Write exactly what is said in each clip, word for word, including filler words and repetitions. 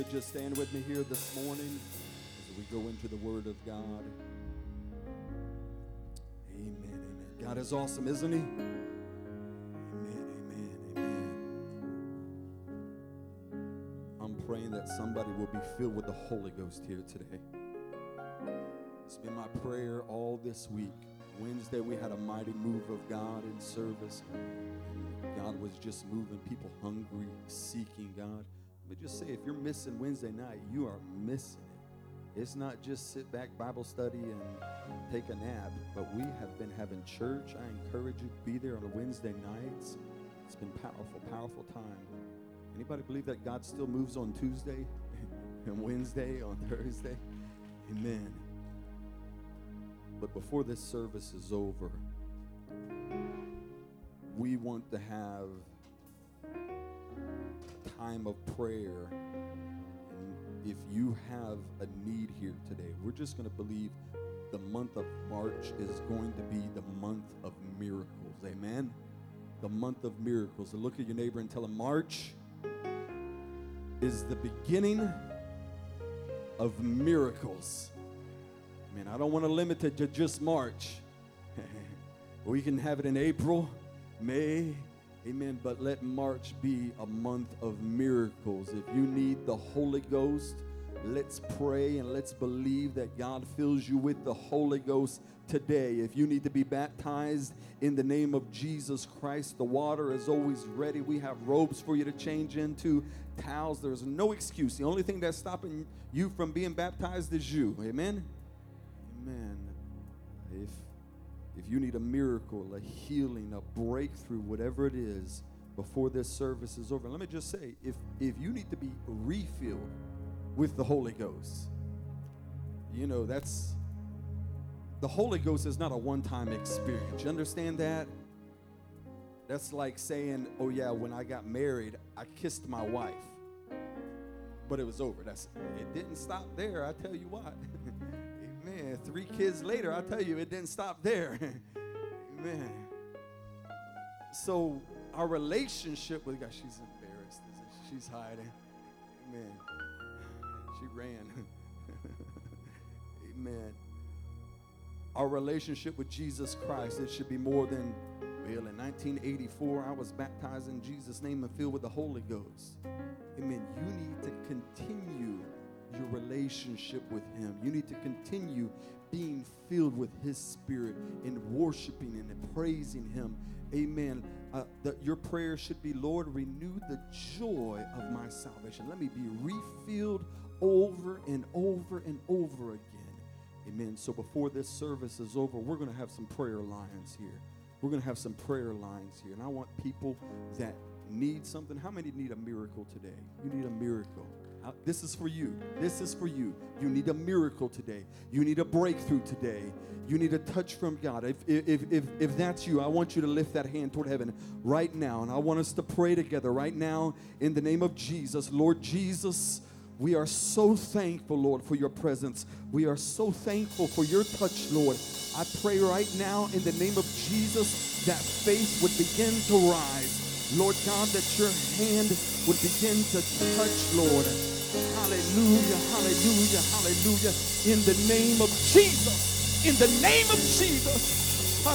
could just stand with me here this morning as we go into the Word of God. Amen, amen. God is awesome, isn't He? Amen, amen, amen. I'm praying that somebody will be filled with the Holy Ghost here today. It's been my prayer all this week. Wednesday we had a mighty move of God in service. God was just moving, people hungry, seeking God. Let me just say, if you're missing Wednesday night, you are missing it. It's not just sit back Bible study and take a nap, but we have been having church. I encourage you to be there on Wednesday nights. It's been powerful, powerful time. Anybody believe that God still moves on Tuesday and Wednesday, on Thursday? Amen. But before this service is over, we want to have a time of prayer. And if you have a need here today, we're just going to believe the month of March is going to be the month of miracles. Amen? The month of miracles. So look at your neighbor and tell him, March is the beginning of miracles. Man, I don't want to limit it to just March. We can have it in April, May, amen, but let March be a month of miracles. If you need the Holy Ghost, let's pray and let's believe that God fills you with the Holy Ghost today. If you need to be baptized in the name of Jesus Christ, the water is always ready. We have robes for you to change into, towels. There's no excuse. The only thing that's stopping you from being baptized is you. Amen? Amen. If If you need a miracle, a healing, a breakthrough, whatever it is, before this service is over, let me just say, if, if you need to be refilled with the Holy Ghost, you know, that's, the Holy Ghost is not a one-time experience. You understand that? That's like saying, oh yeah, when I got married, I kissed my wife, but it was over. That's, it didn't stop there, I tell you what. Man, three kids later, I tell you, it didn't stop there. Amen. So our relationship with God, she's embarrassed. She's hiding. Amen. She ran. Amen. Our relationship with Jesus Christ, it should be more than, well, in nineteen eighty-four, I was baptized in Jesus' name and filled with the Holy Ghost. Amen. You need to continue your relationship with Him. You need to continue being filled with His Spirit and worshiping and praising Him. Amen. Uh, that your prayer should be, Lord, renew the joy of my salvation. Let me be refilled over and over and over again. Amen. So before this service is over, we're going to have some prayer lines here. We're going to have some prayer lines here. And I want people that need something. How many need a miracle today? You need a miracle. This is for you. This is for you. You need a miracle today. You need a breakthrough today. You need a touch from God. If, if, if, if that's you, I want you to lift that hand toward heaven right now. And I want us to pray together right now in the name of Jesus. Lord Jesus, we are so thankful, Lord, for your presence. We are so thankful for your touch, Lord. I pray right now in the name of Jesus that faith would begin to rise. Lord God, that your hand would begin to touch, Lord. Hallelujah, hallelujah, hallelujah. In the name of Jesus. In the name of Jesus.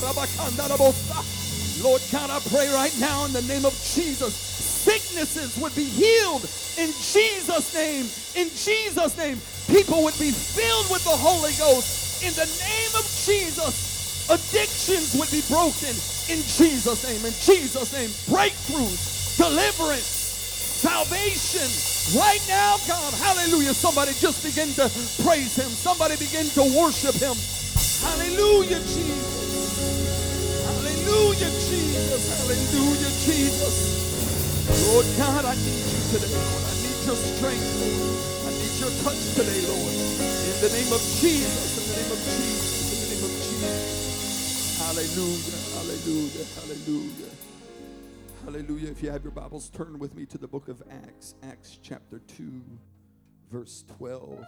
Lord God, I pray right now in the name of Jesus, sicknesses would be healed in Jesus' name. In Jesus' name, people would be filled with the Holy Ghost. In the name of Jesus, addictions would be broken. In Jesus' name, in Jesus' name, breakthroughs, deliverance, salvation. Right now, God, hallelujah. Somebody just begin to praise Him. Somebody begin to worship Him. Hallelujah, Jesus. Hallelujah, Jesus. Hallelujah, Jesus. Lord God, I need you today, Lord. I need your strength, Lord. I need your touch today, Lord. In the name of Jesus, in the name of Jesus, in the name of Jesus. Hallelujah, hallelujah, hallelujah. Hallelujah. If you have your Bibles, turn with me to the book of Acts, Acts chapter two, verse twelve.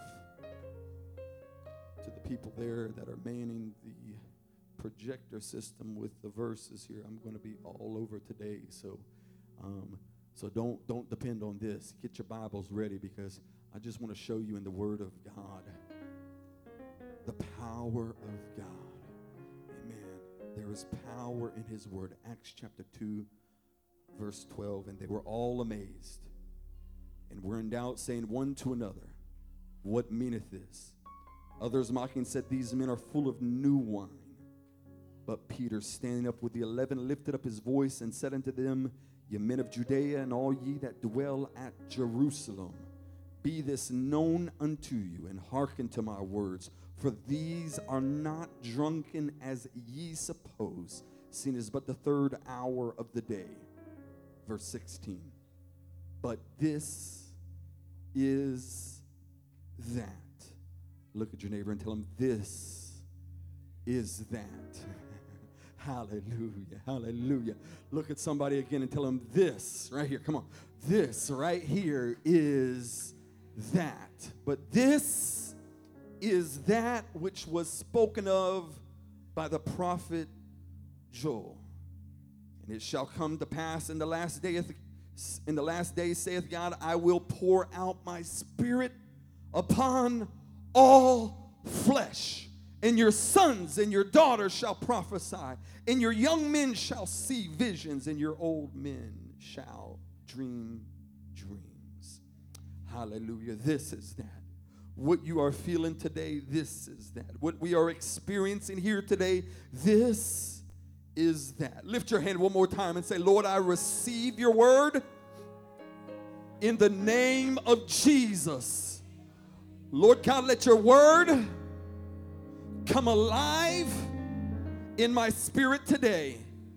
To the people there that are manning the projector system with the verses here, I'm going to be all over today. So um, So don't, don't depend on this. Get your Bibles ready, because I just want to show you in the Word of God the power of God. Amen. There is power in His Word. Acts chapter two, verse twelve. And they were all amazed, and were in doubt, saying one to another, what meaneth this? Others mocking said, these men are full of new wine. But Peter, standing up with the eleven, lifted up his voice and said unto them, ye men of Judea, and all ye that dwell at Jerusalem, be this known unto you, and hearken to my words. For these are not drunken as ye suppose, seeing it is but the third hour of the day. Verse sixteen. But this is that. Look at your neighbor and tell him, this is that. Hallelujah, hallelujah. Look at somebody again and tell them, this right here, come on. This right here is that. But this is that which was spoken of by the prophet Joel. And it shall come to pass in the last day, in the last days, saith God, I will pour out my spirit upon all flesh. And your sons and your daughters shall prophesy, and your young men shall see visions, and your old men shall dream dreams. Hallelujah. This is that. What you are feeling today, this is that. What we are experiencing here today, this is that. Lift your hand one more time and say, Lord, I receive your word in the name of Jesus. Lord God, let your word come alive in my spirit today.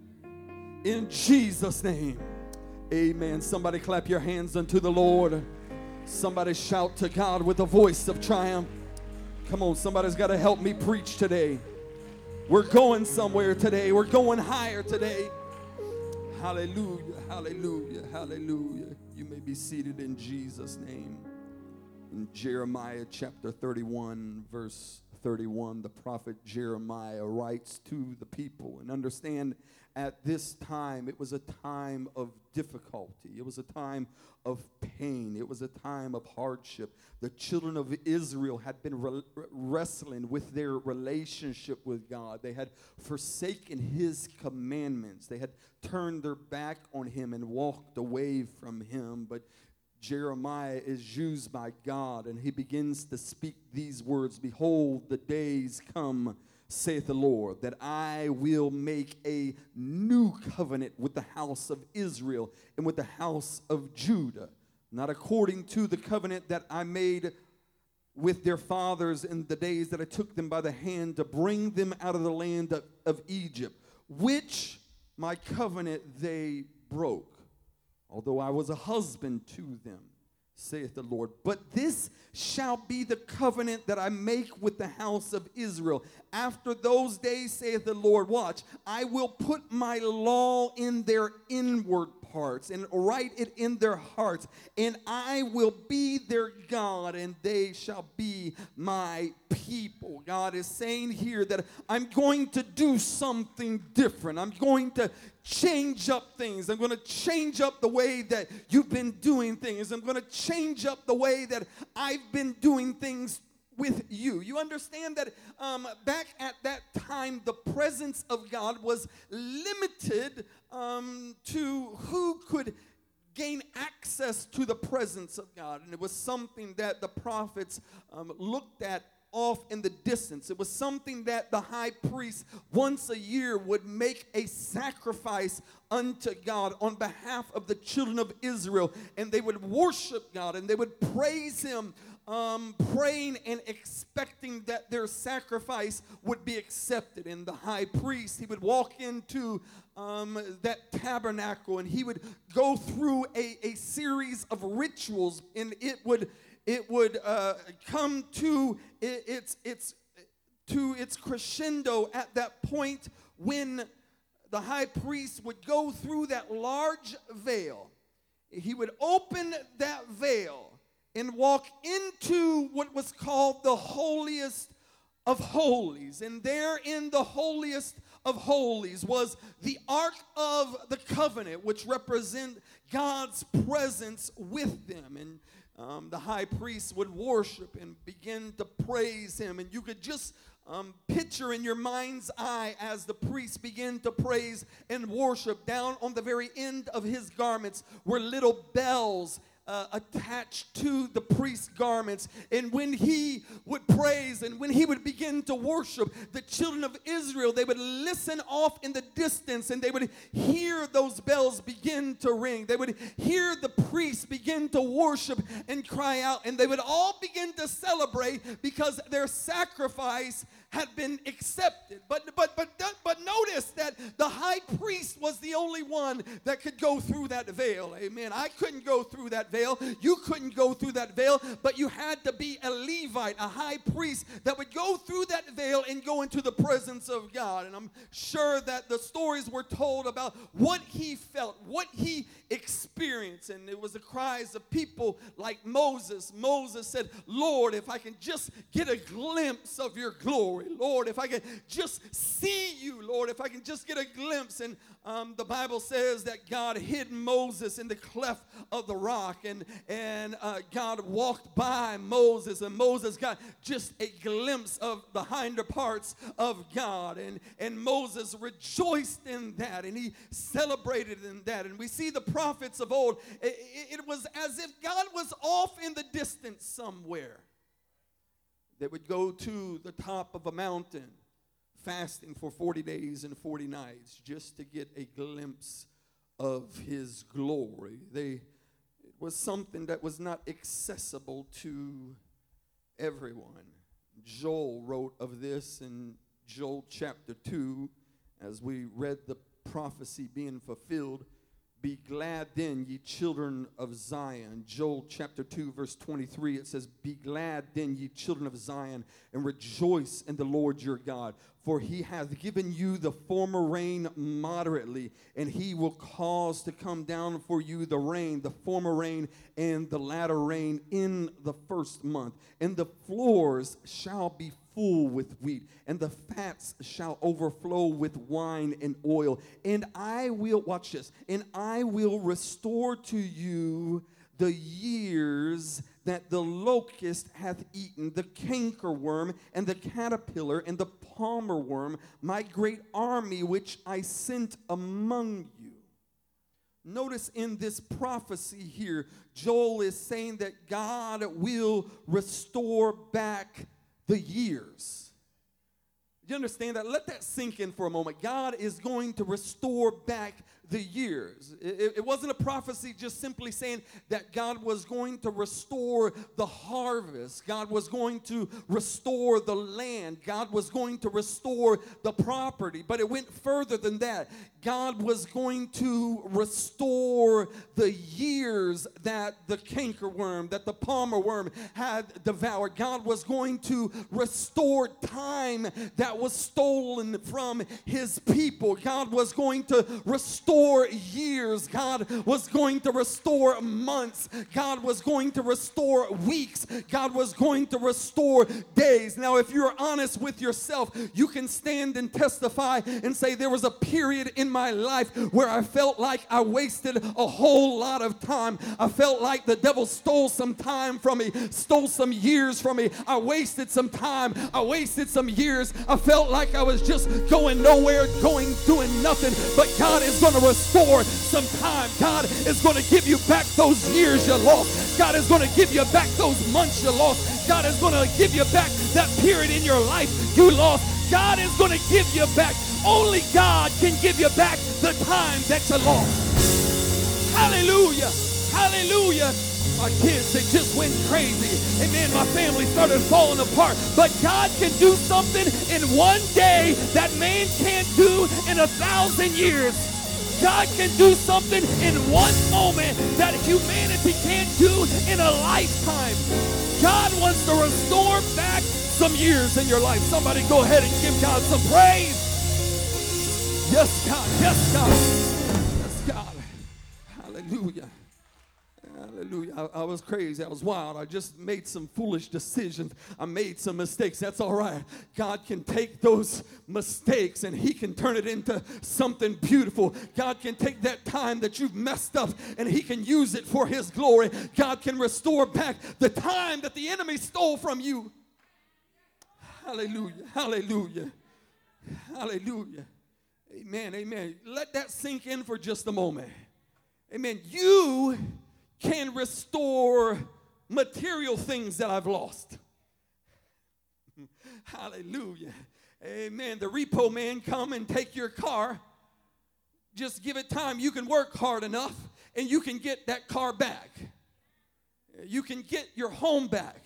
In Jesus' name, amen. Somebody clap your hands unto the Lord. Somebody shout to God with a voice of triumph. Come on, somebody's got to help me preach today. We're going somewhere today. We're going higher today. Hallelujah, hallelujah, hallelujah. You may be seated in Jesus' name. In Jeremiah chapter thirty-one, verse thirty-one, the prophet Jeremiah writes to the people. And understand, at this time, it was a time of difficulty. It was a time of pain. It was a time of hardship. The children of Israel had been re- wrestling with their relationship with God. They had forsaken His commandments. They had turned their back on Him and walked away from Him. But Jeremiah is used by God, and he begins to speak these words. Behold, the days come, saith the Lord, that I will make a new covenant with the house of Israel and with the house of Judah, not according to the covenant that I made with their fathers in the days that I took them by the hand to bring them out of the land of, of Egypt, which my covenant they broke. Although I was a husband to them, saith the Lord. But this shall be the covenant that I make with the house of Israel. After those days, saith the Lord, watch, I will put my law in their inward parts and write it in their hearts. And I will be their God, and they shall be my people. God is saying here that I'm going to do something different. I'm going to change up things. I'm going to change up the way that you've been doing things. I'm going to change up the way that I've been doing things with you. You understand that um, back at that time, the presence of God was limited um, to who could gain access to the presence of God. And it was something that the prophets um, looked at off in the distance. It was something that the high priest once a year would make a sacrifice unto God on behalf of the children of Israel, and they would worship God and they would praise Him, um, praying and expecting that their sacrifice would be accepted. And the high priest, he would walk into um, that tabernacle, and he would go through a, a series of rituals, and it would It would uh, come to its its to its crescendo at that point when the high priest would go through that large veil. He would open that veil and walk into what was called the holiest of holies. And there in the holiest of Holies was the Ark of the Covenant, which represent God's presence with them. And um, the high priest would worship and begin to praise him. And you could just um, picture in your mind's eye as the priest began to praise and worship, down on the very end of his garments were little bells Uh, attached to the priest's garments. And when he would praise and when he would begin to worship, the children of Israel, they would listen off in the distance and they would hear those bells begin to ring. They would hear the priest begin to worship and cry out, and they would all begin to celebrate because their sacrifice had been accepted. But but but but notice that the high priest was the only one that could go through that veil. Amen. I couldn't go through that veil. You couldn't go through that veil, but you had to be a Levite, a high priest that would go through that veil and go into the presence of God. And I'm sure that the stories were told about what he felt, what he experienced, and it was the cries of people like Moses. Moses said, "Lord, if I can just get a glimpse of your glory. Lord, if I can just see you, Lord, if I can just get a glimpse." And um, the Bible says that God hid Moses in the cleft of the rock, and, and uh, God walked by Moses, and Moses got just a glimpse of the hinder parts of God, and, and Moses rejoiced in that, and he celebrated in that. And we see the prophets of old, it, it was as if God was off in the distance somewhere. They would go to the top of a mountain, fasting for forty days and forty nights, just to get a glimpse of his glory. They, it was something that was not accessible to everyone. Joel wrote of this in Joel chapter two, as we read the prophecy being fulfilled. "Be glad then, ye children of Zion." Joel chapter two, verse twenty-three, it says, "Be glad then, ye children of Zion, and rejoice in the Lord your God. For he hath given you the former rain moderately, and he will cause to come down for you the rain, the former rain and the latter rain in the first month. And the floors shall be full with wheat, and the fats shall overflow with wine and oil. And I will," watch this, "and I will restore to you the years that the locust hath eaten, the cankerworm and the caterpillar and the palmer worm, my great army which I sent among you." Notice in this prophecy here, Joel is saying that God will restore back the years. You understand that? Let that sink in for a moment. God is going to restore back the years. It, it wasn't a prophecy just simply saying that God was going to restore the harvest. God was going to restore the land. God was going to restore the property. But it went further than that. God was going to restore the years that the cankerworm, that the palmer worm had devoured. God was going to restore time that was stolen from his people. God was going to restore years. God was going to restore months. God was going to restore weeks. God was going to restore days. Now, if you're honest with yourself, you can stand and testify and say, there was a period in my life where I felt like I wasted a whole lot of time. I felt like the devil stole some time from me, stole some years from me. I wasted some time. I wasted some years. I felt like I was just going nowhere, going, doing nothing. But God is going to restore some time. God is going to give you back those years you lost. God is going to give you back those months you lost. God is going to give you back that period in your life you lost. God is going to give you back. Only God can give you back the time that you lost. Hallelujah. Hallelujah. My kids, they just went crazy. Amen. My family started falling apart. But God can do something in one day that man can't do in a thousand years. God can do something in one moment that humanity can't do in a lifetime. God wants to restore back some years in your life. Somebody go ahead and give God some praise. Yes, God. Yes, God. Yes, God. Hallelujah. Hallelujah. I, I was crazy. I was wild. I just made some foolish decisions. I made some mistakes. That's all right. God can take those mistakes and he can turn it into something beautiful. God can take that time that you've messed up and he can use it for his glory. God can restore back the time that the enemy stole from you. Hallelujah. Hallelujah. Hallelujah. Amen. Amen. Let that sink in for just a moment. Amen. You can restore material things that I've lost. Hallelujah. Amen. The repo man come and take your car. Just give it time. You can work hard enough and you can get that car back. You can get your home back.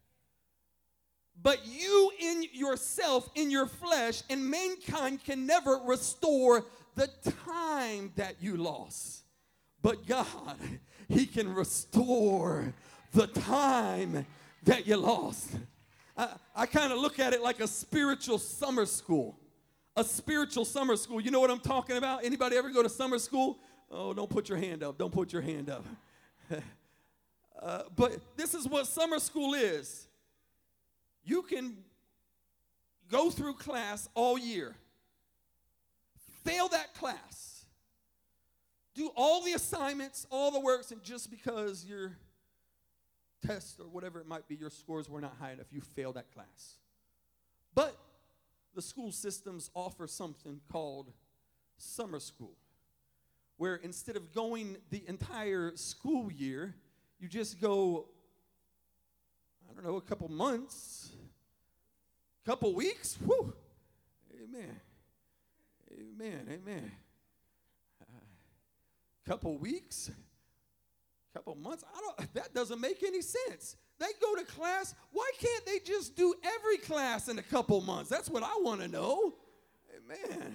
But you in yourself, in your flesh, and mankind can never restore the time that you lost. But God, he can restore the time that you lost. I, I kind of look at it like a spiritual summer school. A spiritual summer school. You know what I'm talking about? Anybody ever go to summer school? Oh, don't put your hand up. Don't put your hand up. uh, but this is what summer school is. You can go through class all year, fail that class, do all the assignments, all the works, and just because your test or whatever it might be, your scores were not high enough, you failed that class. But the school systems offer something called summer school, where instead of going the entire school year, you just go, I don't know, a couple months, couple weeks. Whew. Amen. Amen. Amen. Uh, couple weeks, couple months. I don't. That doesn't make any sense. They go to class. Why can't they just do every class in a couple months? That's what I want to know. Amen.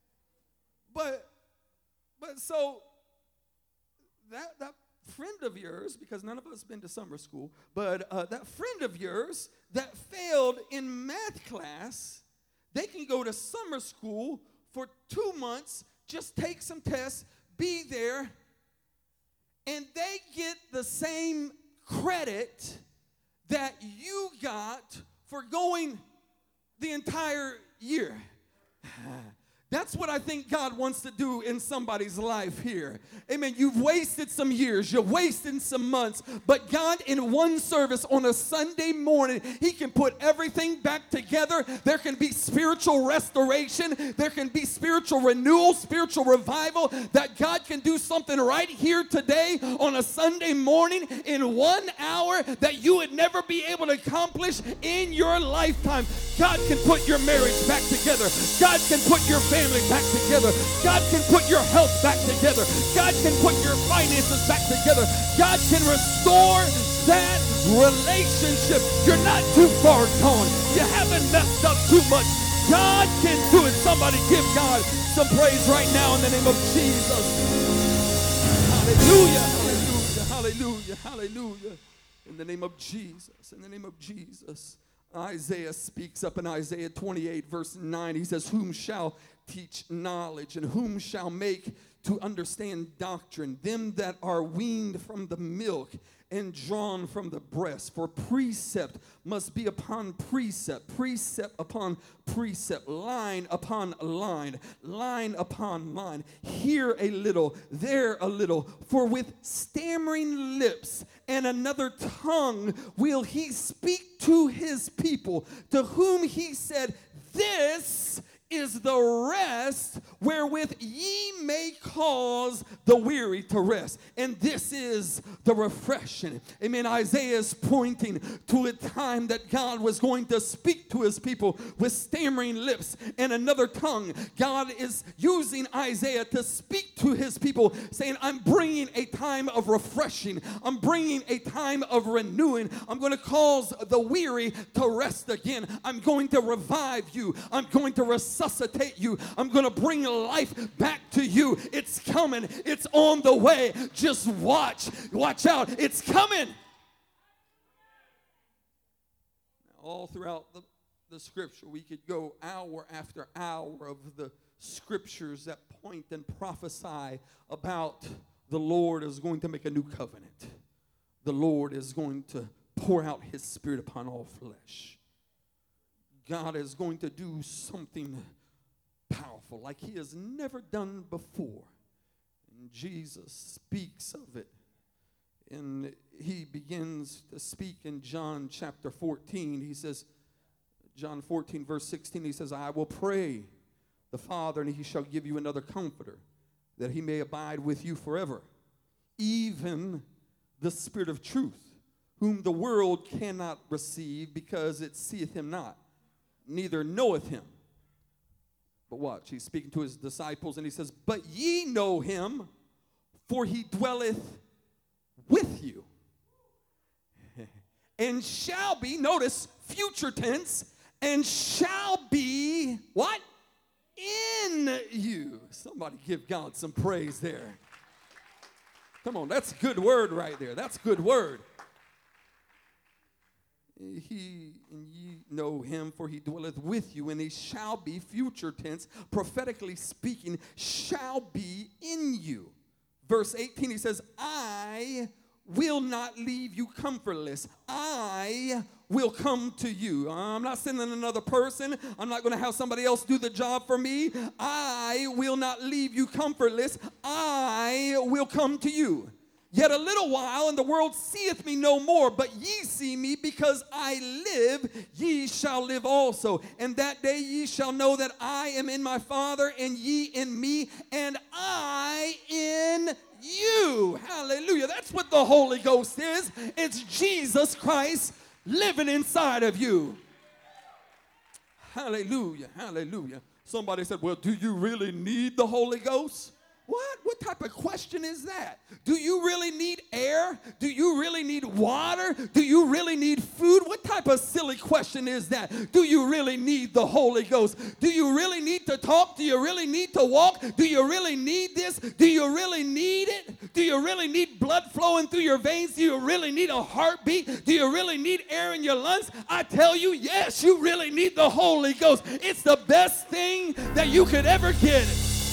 But, but so that that. friend of yours, because none of us been to summer school, but uh, that friend of yours that failed in math class, they can go to summer school for two months, just take some tests, be there, and they get the same credit that you got for going the entire year. That's what I think God wants to do in somebody's life here. Amen. You've wasted some years. You've wasted some months. But God, in one service on a Sunday morning, he can put everything back together. There can be spiritual restoration. There can be spiritual renewal, spiritual revival. That God can do something right here today on a Sunday morning in one hour that you would never be able to accomplish in your lifetime. God can put your marriage back together. God can put your family back together. God can put your health back together. God can put your finances back together. God can restore that relationship. You're not too far gone. You haven't messed up too much. God can do it. Somebody give God some praise right now in the name of Jesus. Hallelujah, hallelujah, hallelujah, hallelujah. In the name of Jesus, in the name of Jesus. Isaiah speaks up in Isaiah twenty-eight, verse nine. He says, whom shall teach knowledge, and whom shall make to understand doctrine? Them that are weaned from the milk and drawn from the breast. For precept must be upon precept, precept upon precept, line upon line, line upon line. Here a little, there a little. For with stammering lips and another tongue will he speak to his people, to whom he said, this is the rest wherewith ye may cause the weary to rest. And this is the refreshing. Amen. Isaiah is pointing to a time that God was going to speak to his people with stammering lips and another tongue. God is using Isaiah to speak to his people, saying, I'm bringing a time of refreshing. I'm bringing a time of renewing. I'm going to cause the weary to rest again. I'm going to revive you. I'm going to resuscitate you. I'm going to bring life back to you. It's coming. It's on the way. Just watch. Watch out. It's coming. All throughout the, the scripture, we could go hour after hour of the scriptures that point and prophesy about the Lord is going to make a new covenant. the Lord is going to pour out his Spirit upon all flesh. God is going to do something powerful like he has never done before. And Jesus speaks of it. And he begins to speak in John chapter fourteen. He says, John fourteen, verse sixteen, he says, I will pray the Father, and he shall give you another comforter, that he may abide with you forever, even the Spirit of truth, whom the world cannot receive, because it seeth him not, neither knoweth him. But watch, he's speaking to his disciples, and he says, but ye know him, for he dwelleth with you, and shall be, notice, future tense, and shall be, what? In you. Somebody give God some praise there. Come on, that's a good word right there. That's a good word. He, and ye know him, for he dwelleth with you, and he shall be, future tense, prophetically speaking, shall be in you. Verse eighteen, he says, I will not leave you comfortless. I will come to you. I'm not sending another person. I'm not going to have somebody else do the job for me. I will not leave you comfortless. I will come to you. Yet a little while, and the world seeth me no more, but ye see me, because I live, ye shall live also. And that day ye shall know that I am in my Father, and ye in me, and I in you. Hallelujah. That's what the Holy Ghost is. It's Jesus Christ living inside of you. Hallelujah. Hallelujah. Somebody said, well, do you really need the Holy Ghost? What? What type of question is that? Do you really need air? Do you really need water? Do you really need food? What type of silly question is that? Do you really need the Holy Ghost? Do you really need to talk? Do you really need to walk? Do you really need this? Do you really need it? Do you really need blood flowing through your veins? Do you really need a heartbeat? Do you really need air in your lungs? I tell you, yes, you really need the Holy Ghost. It's the best thing that you could ever get.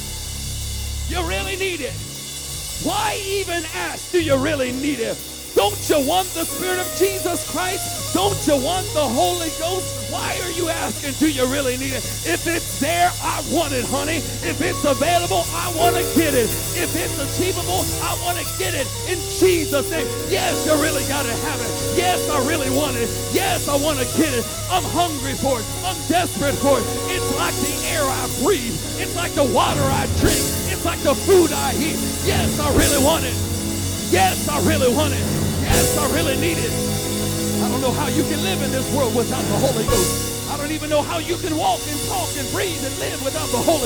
You really need it. Why even ask, do you really need it? Don't you want the Spirit of Jesus Christ? Don't you want the Holy Ghost? Why are you asking, do you really need it? If it's there, I want it, honey. If it's available, I want to get it. If it's achievable, I want to get it in Jesus' name. Yes, you really got to have it. Yes, I really want it. Yes, I want to get it. I'm hungry for it. I'm desperate for it. It's like the air I breathe. It's like the water I drink. It's like the food I eat. Yes, I really want it. Yes, I really want it. Yes, I really need it. I don't know how you can live in this world without the Holy Ghost. I don't even know how you can walk and talk and breathe and live without the Holy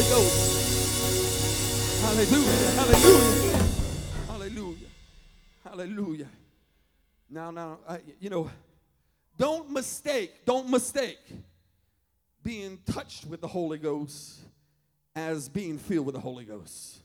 Ghost. Hallelujah, hallelujah, hallelujah, hallelujah. Now, now, I, you know, don't mistake, don't mistake being touched with the Holy Ghost as being filled with the Holy Ghost.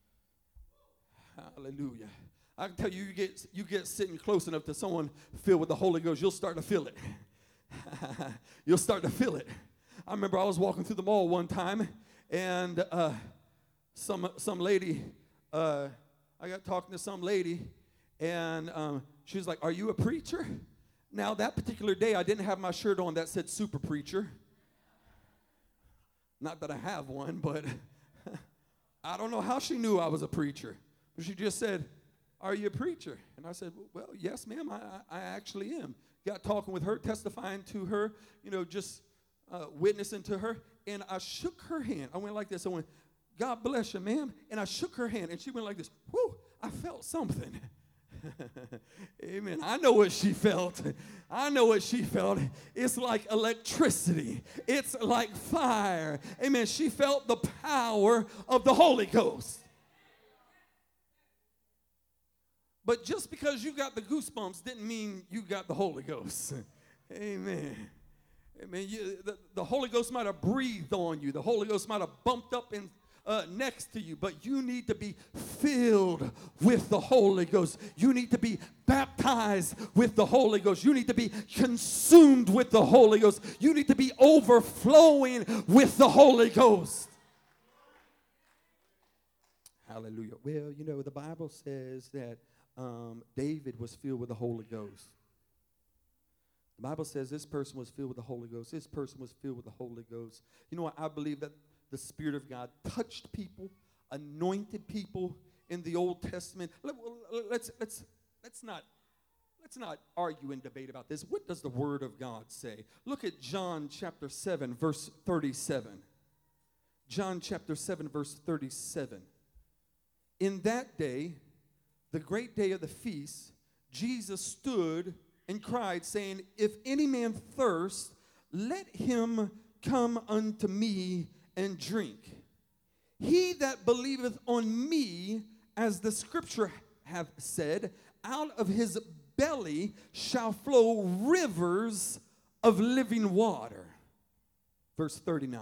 Hallelujah. I can tell you, you get, you get sitting close enough to someone filled with the Holy Ghost, you'll start to feel it. You'll start to feel it. I remember I was walking through the mall one time, and uh, some some lady, uh, I got talking to some lady, and um, she was like, are you a preacher? Now, that particular day, I didn't have my shirt on that said super preacher. Not that I have one, but I don't know how she knew I was a preacher. But she just said, are you a preacher? And I said, well, yes, ma'am, I, I actually am. Got talking with her, testifying to her, you know, just uh, witnessing to her. And I shook her hand. I went like this. I went, God bless you, ma'am. And I shook her hand. And she went like this. Whoo, I felt something. Amen. I know what she felt. I know what she felt. It's like electricity. It's like fire. Amen. She felt the power of the Holy Ghost. But just because you got the goosebumps didn't mean you got the Holy Ghost. Amen. Amen. You, the, the Holy Ghost might have breathed on you. The Holy Ghost might have bumped up in, uh, next to you. But you need to be filled with the Holy Ghost. You need to be baptized with the Holy Ghost. You need to be consumed with the Holy Ghost. You need to be overflowing with the Holy Ghost. Hallelujah. Well, you know, the Bible says that um, David was filled with the Holy Ghost. The Bible says this person was filled with the Holy Ghost. This person was filled with the Holy Ghost. You know what? I believe that the Spirit of God touched people, anointed people in the Old Testament. Let, let's let's let's not let's not argue and debate about this. What does the Word of God say? Look at John chapter seven, verse thirty-seven. John chapter seven, verse thirty-seven. In that day, the great day of the feast, Jesus stood and cried, saying, if any man thirst, let him come unto me and drink. He that believeth on me, as the scripture hath said, out of his belly shall flow rivers of living water. Verse thirty-nine.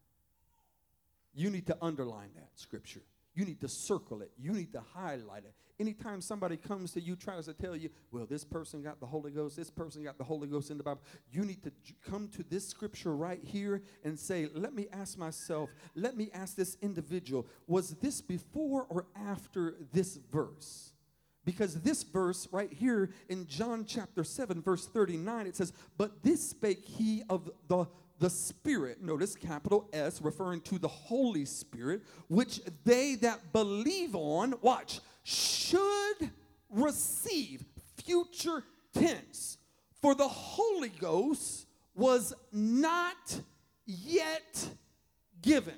You need to underline that scripture. You need to circle it. You need to highlight it. Anytime somebody comes to you, tries to tell you, well, this person got the Holy Ghost, this person got the Holy Ghost in the Bible, you need to j- come to this scripture right here and say, let me ask myself, let me ask this individual, was this before or after this verse? Because this verse right here in John chapter seven, verse thirty-nine, it says, but this spake he of the The Spirit, notice capital S, referring to the Holy Spirit, which they that believe on, watch, should receive, future tense. For the Holy Ghost was not yet given.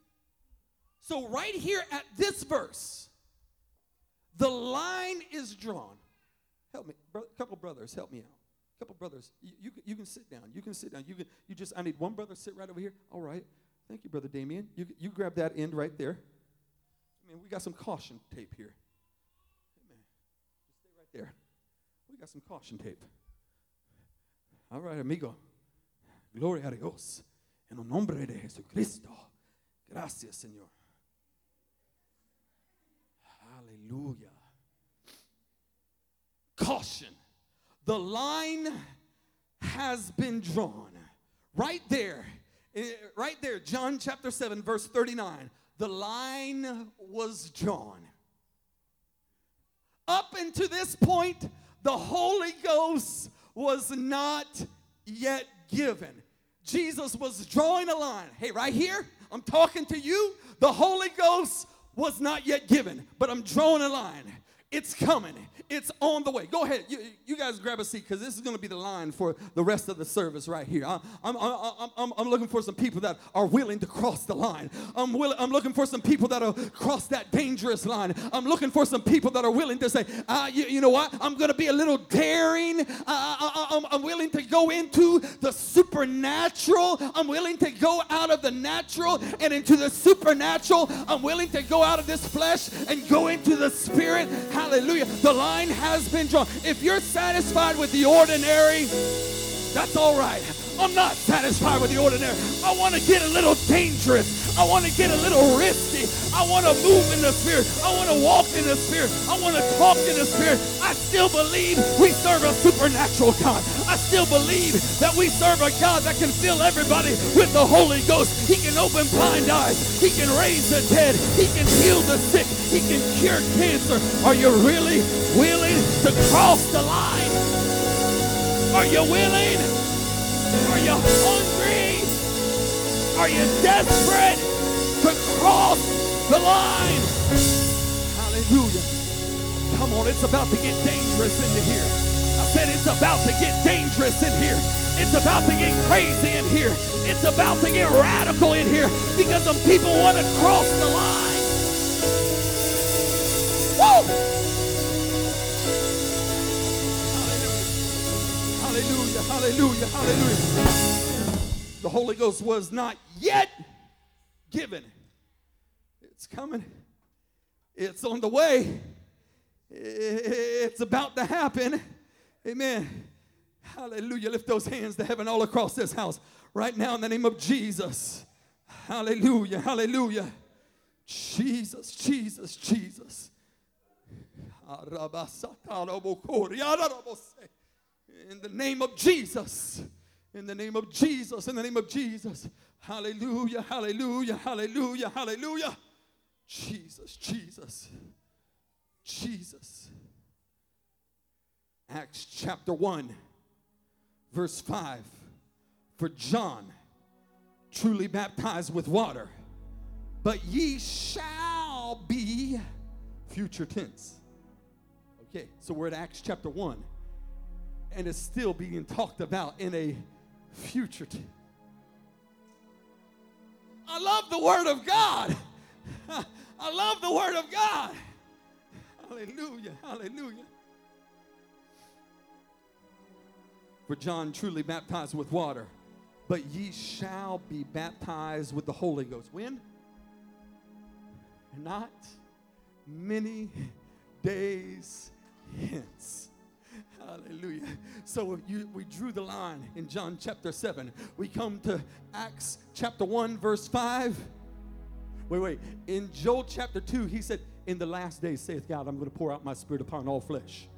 So right here at this verse, the line is drawn. Help me, a couple brothers, help me out. Couple brothers, you, you, can, you can sit down. You can sit down. You can. You just. I need one brother sit right over here. All right. Thank you, Brother Damien. You you grab that end right there. I mean, we got some caution tape here. Amen. Just stay right there. We got some caution tape. All right, amigo. Gloria a Dios. En el nombre de Jesucristo. Gracias, Señor. Hallelujah. Caution. The line has been drawn. Right there, right there, John chapter seven, verse thirty-nine. The line was drawn. Up until this point, the Holy Ghost was not yet given. Jesus was drawing a line. Hey, right here, I'm talking to you. The Holy Ghost was not yet given, but I'm drawing a line. It's coming. It's on the way. Go ahead. You, you guys grab a seat because this is going to be the line for the rest of the service right here. I, I'm, I'm, I'm, I'm looking for some people that are willing to cross the line. I'm, will, I'm looking for some people that will cross that dangerous line. I'm looking for some people that are willing to say, uh, you, you know what? I'm going to be a little daring. Uh, I, I'm, I'm willing to go into the supernatural. I'm willing to go out of the natural and into the supernatural. I'm willing to go out of this flesh and go into the spirit. Hallelujah. The line has been drawn. If you're satisfied with the ordinary, that's all right. I'm not satisfied with the ordinary. I want to get a little dangerous. I want to get a little risky. I want to move in the Spirit. I want to walk in the Spirit. I want to talk in the Spirit. I still believe we serve a supernatural God. I still believe that we serve a God that can fill everybody with the Holy Ghost. He can open blind eyes. He can raise the dead. He can heal the sick. He can cure cancer. Are you really willing to cross the line? Are you willing? Are you hungry? Are you desperate to cross the line? Hallelujah. Come on, it's about to get dangerous in here. I said it's about to get dangerous in here. It's about to get crazy in here. It's about to get radical in here because some people want to cross the line. Woo! Hallelujah, hallelujah, hallelujah. The Holy Ghost was not yet given. It's coming. It's on the way. It's about to happen. Amen. Hallelujah. Lift those hands to heaven all across this house right now in the name of Jesus. Hallelujah, hallelujah. Jesus, Jesus, Jesus. In the name of Jesus. In the name of Jesus. In the name of Jesus. Hallelujah. Hallelujah. Hallelujah. Hallelujah. Jesus. Jesus. Jesus. Acts chapter one, verse five. For John truly baptized with water, but ye shall be, future tense. Okay, so we're at Acts chapter one, and it's still being talked about in a future tense. I love the Word of God. I love the Word of God. Hallelujah, hallelujah. For John truly baptized with water, but ye shall be baptized with the Holy Ghost. When? Not many days hence. Hallelujah. So you, we drew the line in John chapter seven. We come to Acts chapter one, verse five. Wait, wait. In Joel chapter two, he said, in the last days, saith God, I'm going to pour out my spirit upon all flesh.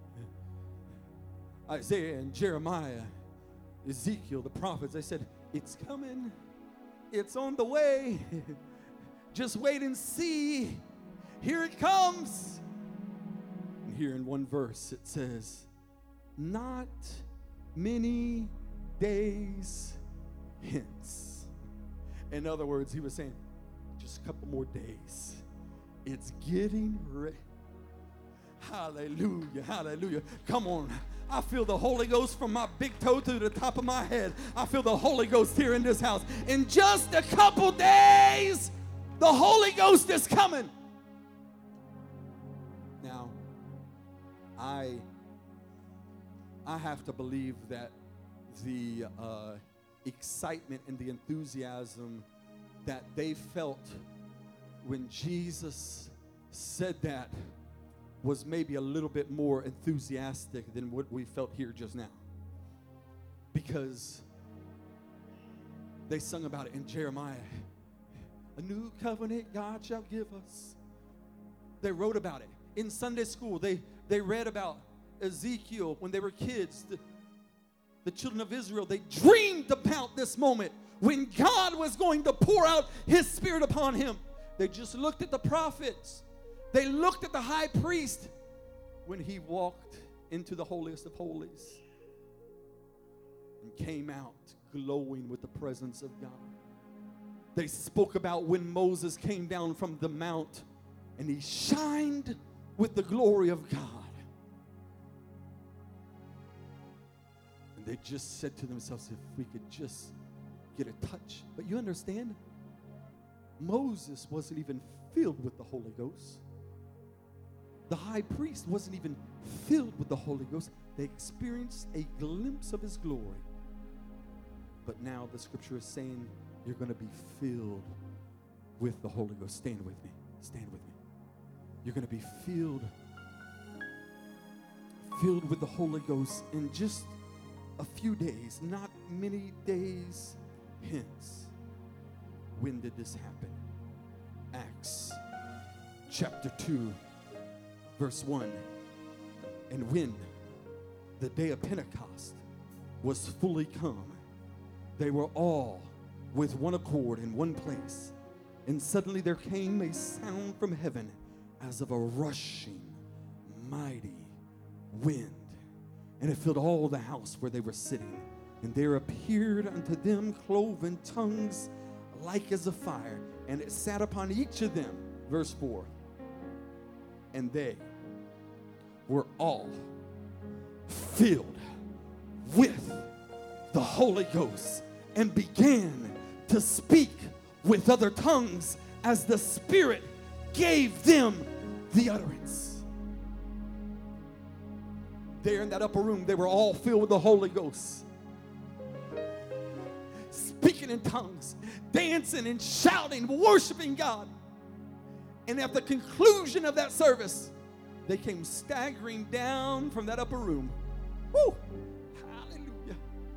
Isaiah and Jeremiah, Ezekiel, the prophets, they said, it's coming. It's on the way. Just wait and see. Here it comes. And here in one verse it says, not many days hence. In other words, he was saying, just a couple more days. It's getting ready. Hallelujah, hallelujah. Come on. I feel the Holy Ghost from my big toe to the top of my head. I feel the Holy Ghost here in this house. In just a couple days, the Holy Ghost is coming. Now, I, I have to believe that the uh, excitement and the enthusiasm that they felt when Jesus said that was maybe a little bit more enthusiastic than what we felt here just now. Because they sung about it in Jeremiah. A new covenant God shall give us. They wrote about it. In Sunday school, they, they read about Ezekiel when they were kids. The, the children of Israel, they dreamed about this moment when God was going to pour out his spirit upon him. They just looked at the prophets. They looked at the high priest when he walked into the holiest of holies and came out glowing with the presence of God. They spoke about when Moses came down from the mount and he shined with the glory of God. And they just said to themselves, if we could just get a touch. But you understand, Moses wasn't even filled with the Holy Ghost. The high priest wasn't even filled with the Holy Ghost. They experienced a glimpse of his glory. But now the scripture is saying you're going to be filled with the Holy Ghost. Stand with me. Stand with me. You're going to be filled, filled with the Holy Ghost in just a few days, not many days hence. When did this happen? Acts chapter two, verse one. And when the day of Pentecost was fully come, they were all with one accord in one place. And suddenly there came a sound from heaven as of a rushing, mighty wind. And it filled all the house where they were sitting. And there appeared unto them cloven tongues like as a fire, and it sat upon each of them. Verse four. And they were all filled with the Holy Ghost and began to speak with other tongues as the Spirit gave them the utterance. There in that upper room, they were all filled with the Holy Ghost, speaking in tongues, dancing and shouting, worshiping God. And at the conclusion of that service, they came staggering down from that upper room. Woo! Hallelujah.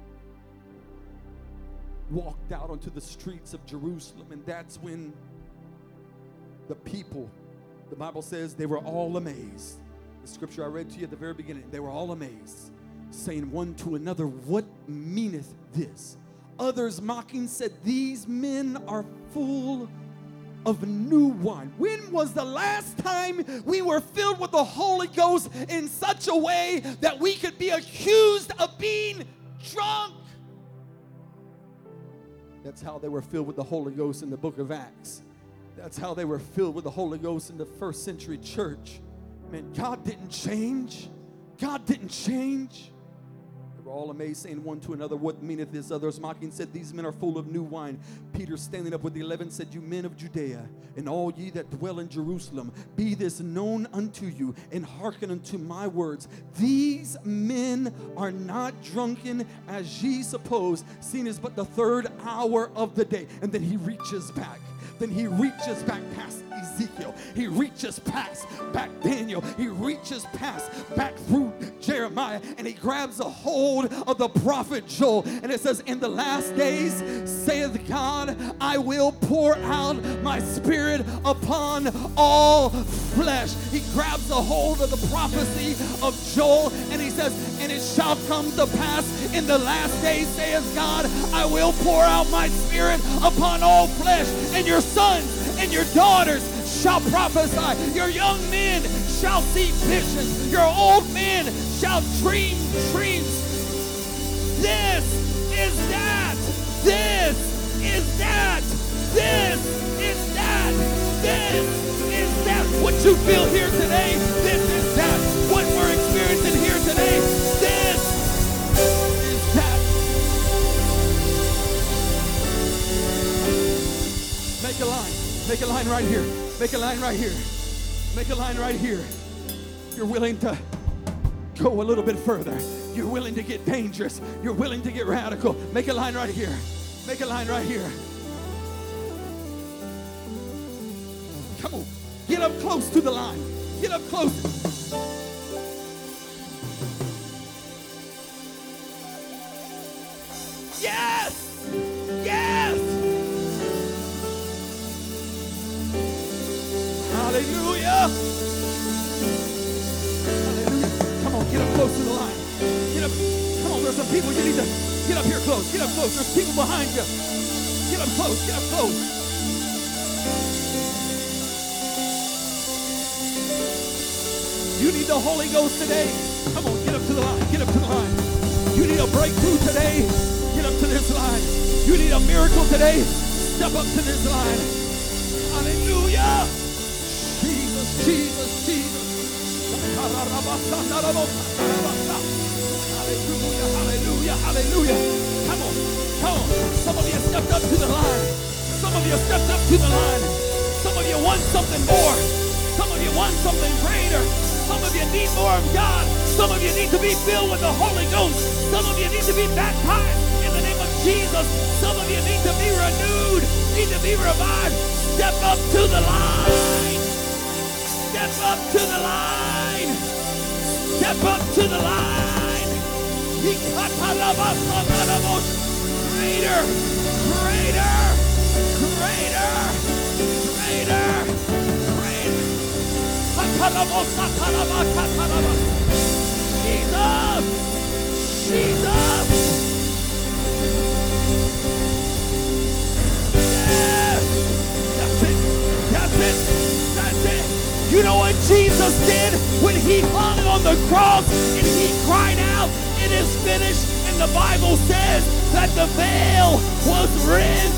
Walked out onto the streets of Jerusalem, and that's when the people, the Bible says, they were all amazed. The scripture I read to you at the very beginning, they were all amazed, saying one to another, what meaneth this? Others mocking said, these men are full of new wine. When was the last time we were filled with the Holy Ghost in such a way that we could be accused of being drunk? That's how they were filled with the Holy Ghost in the book of Acts. That's how they were filled with the Holy Ghost in the first century church. Man, God didn't change. God didn't change. They were all amazed, saying one to another, what meaneth this? Others mocking said, these men are full of new wine. Peter, standing up with the eleven, said, you men of Judea, and all ye that dwell in Jerusalem, be this known unto you, and hearken unto my words. These men are not drunken as ye suppose, seeing is but the third hour of the day. And then he reaches back. Then he reaches back past Ezekiel. He reaches past back Daniel. He reaches past back through Jeremiah, and he grabs a hold of the prophet Joel. And it says, in the last days, saith God, I will pour out my spirit upon all flesh. He grabs a hold of the prophecy of Joel, and he says, and it shall come to pass in the last days, saith God, I will pour out my spirit upon all flesh, and your sons and your daughters shall prophesy. Your young men shall see visions. Your old men shall dream dreams. This is that. This is that. This is that. This is that. What you feel here today, this is that. What we're experiencing here today, this is that. Make a line. Make a line right here. Make a line right here. Make a line right here. You're willing to go a little bit further. You're willing to get dangerous. You're willing to get radical. Make a line right here. Make a line right here. Come on. Get up close to the line. Get up close. Yes! Yes! Hallelujah! Hallelujah. Come on, get up close to the line. Get up. Come on, there's some people you need to get up here close. Get up close. There's people behind you. Get up close. Get up close. You need the Holy Ghost today. Come on, get up to the line. Get up to the line. You need a breakthrough today. Get up to this line. You need a miracle today. Step up to this line. Hallelujah. Jesus, Jesus, Jesus. Hallelujah, hallelujah, hallelujah. Come on, come on. Some of you stepped up to the line. Some of you stepped up to the line. Some of you want something more. Some of you want something greater. Some of you need more of God. Some of you need to be filled with the Holy Ghost. Some of you need to be baptized in the name of Jesus. Some of you need to be renewed, need to be revived. Step up to the line. Step up to the line. Step up to the line. Greater, greater, greater, greater, greater. Jesus, Jesus. Yes, that's it, that's it, that's it. You know what Jesus did when he hung on the cross and he cried out, it is finished, and the Bible says that the veil was rent.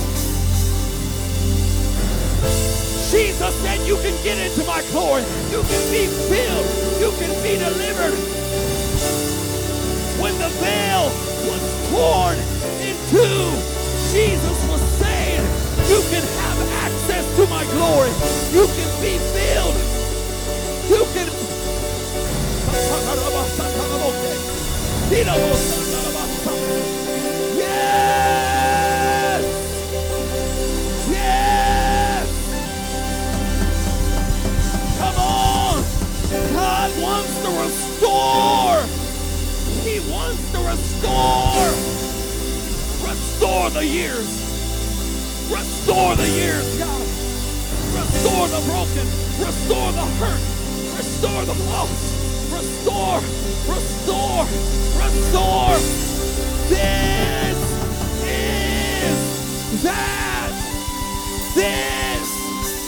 Jesus said, you can get into my glory. You can be filled. You can be delivered. When the veil was torn in two, Jesus was saying, you can have access to my glory. You can be filled. You can... Yes! Yes! Come on! God wants to restore. He wants to restore. Restore the years. Restore the years, God. Restore the broken. Restore the hurt. Restore the lost. Restore. Restore. Restore. This is that. This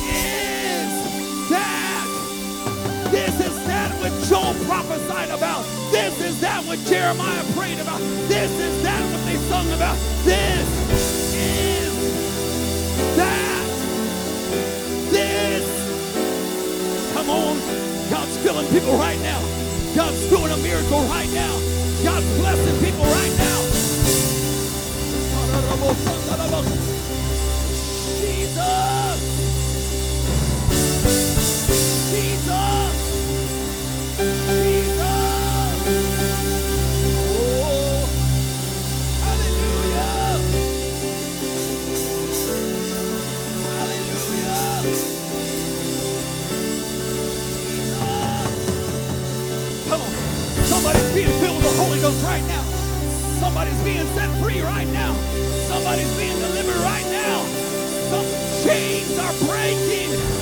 what Joel prophesied about. This is that what Jeremiah prayed about. This is that what they sung about. This is that. This. Come on. God's filling people right now. God's doing a miracle right now. God's blessing people right now. Jesus. Jesus. Jesus. Oh, hallelujah. Hallelujah. Jesus. Come on. Somebody's being filled with the Holy Ghost right now. Somebody's being set free right now. Somebody's being delivered right now. Some chains are breaking.